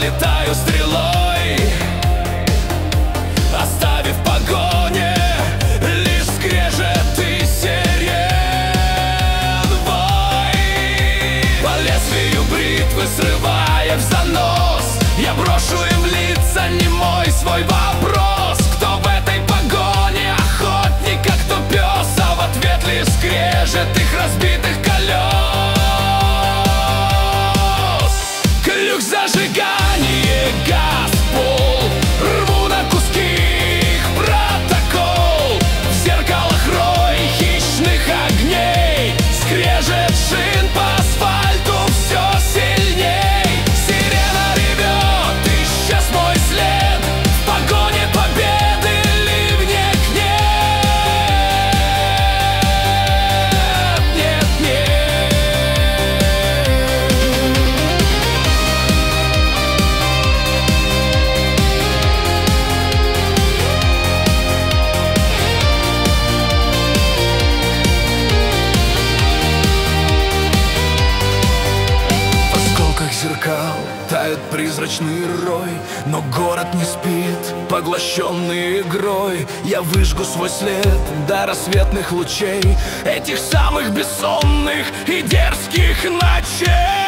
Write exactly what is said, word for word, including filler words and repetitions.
пролетаю стрелой, оставив в погоне лишь скрежет и сирен вой. По лезвию бритвы срывая в занос, я брошу им в лица немой свой вопрос: кто в этой погоне охотник, а кто пес? А в ответ лишь скрежет их разбитых колес. Ключ зажигания, газ, пол, рву на куски их протокол. В зеркалах рой хищных огней, скрежет шин по асфальту все сильней. Сирена ревет, исчез мой след, в погоне победы ливнек нет. Нет, нет. В осколках зеркал тает призрачный рой, но город не спит, поглощенный игрой. Я выжгу свой след до рассветных лучей этих самых бессонных и дерзких ночей.